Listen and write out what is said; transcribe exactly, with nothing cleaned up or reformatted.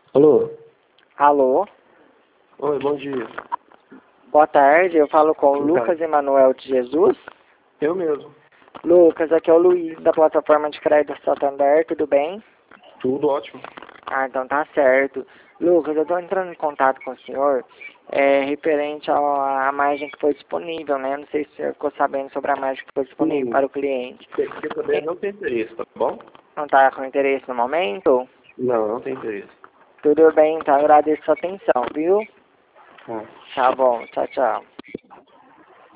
Alô? Alô? Oi, bom dia. Boa tarde, eu falo com o Boa tarde. Lucas Emanuel de Jesus. Eu mesmo. Lucas, aqui é o Luiz da plataforma de crédito Santander, tudo bem? Tudo ótimo. Ah, então tá certo. Lucas, eu estou entrando em contato com o senhor é, referente à à margem que foi disponível, né? Não sei se o senhor ficou sabendo sobre a margem que foi disponível Sim. para o cliente. Você quer saber? Não tem interesse, tá bom? Não está com interesse no momento? Não, não tem interesse. Tudo bem, então agradeço a sua atenção, viu? Tá. Tá bom, tchau, tchau.